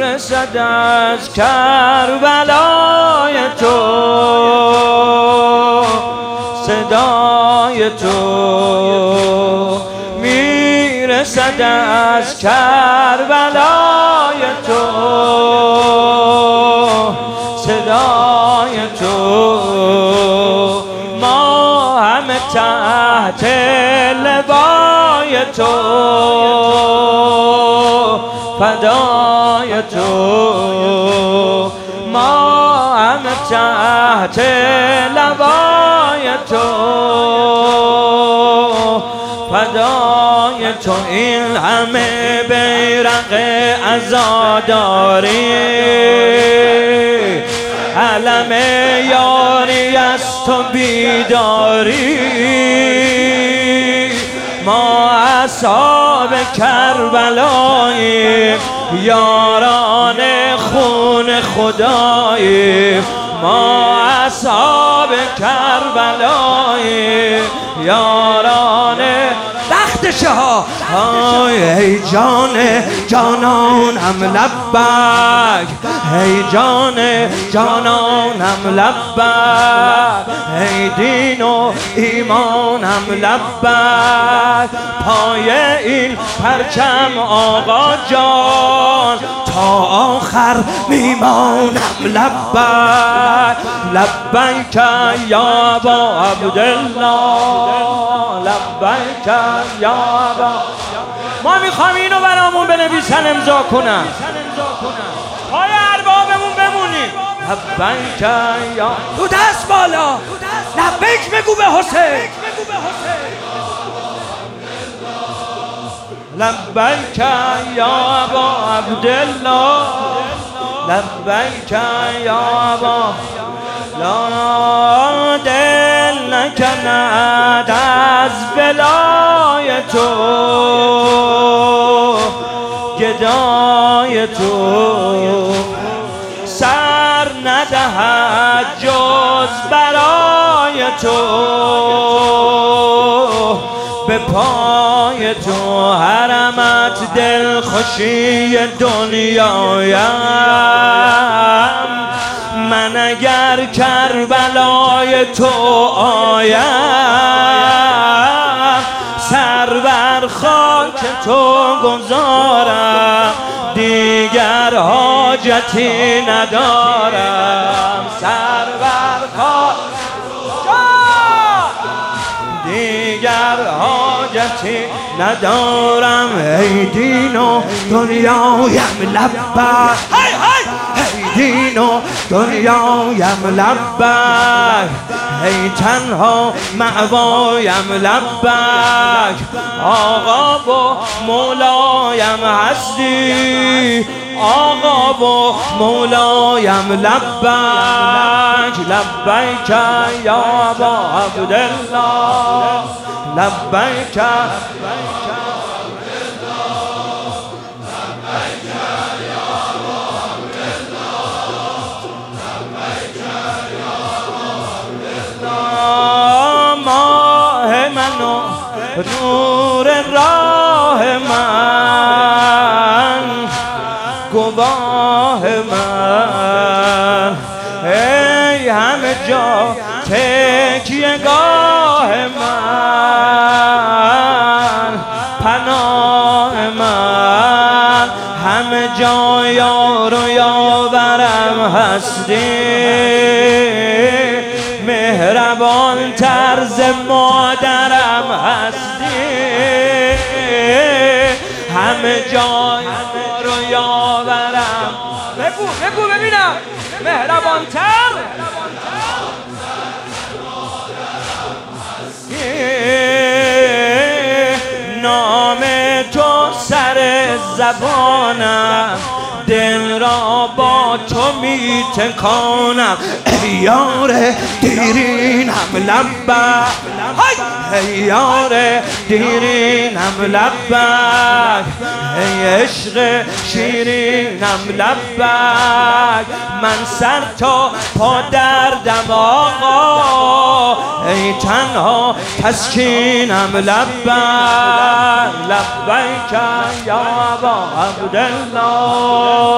میرسد از کربلای تو، صدای تو میرسد از کربلای تو، صدای تو. ما همه تحت لوای تو، فدای تو. ما همه تحت لوای تو، فدای تو. این همه بیرق عزاداری، علم یاری است و بیداری. ما اصحاب کربلاییم، یاران خون خداییم. ما اصحاب کربلاییم، یاران وقتشه ها. ای جان جانانم لبک، ای جان جانانم لبک، ای دین و ایمانم لبک. پای این پرچم آقا جان تا آخر میمانم لبک. لبیک یا ابا عبدالله، لبیک یا ابا. ما میخوام اینو برامون بنویسن، امضا کنن، پای اربابمون بمونیم. لبیک یا تو دست بالا، لبیک بگو به حسین. لبیک یا ابا عبدالله، لبیک یا ابا. لا دل نکند از بلای تو، گدای تو. سر ندهد جز برای تو، به پای تو. حرمت دلخوشی دنیایم، من اگر کربلای تو آیم. سر بر خاک تو گذارم، دیگر حاجتی ندارم. سر بر خاک دیگر حاجتی ندارم. ای دین و دنیایم لبک، ای دین و دنیایم لبک، ای تنها مأوایم لبک. آقا و مولایم هستی، آقا و مولایم لبک. لبیک یا ابا عبدالله، لبیک. ماه من و نور راه من، گواه من. ای همه جا تکیه گاه من، پناه من. همه جا یار و یاورم هستی، مهربان طرز مادرم هستی. همه جا یار و یاورم. بگو بگو ببینم، مهربان تر. نام تو سر زبانم، دل را با تو می تکانم. ای یار دیرینم لبک، ای یار دیرینم لبک، ای عشق شیرینم لبک. من سر تا پا دردم آقا، ای تنها تسکینم لبک. لبیک یا ابا عبدالله،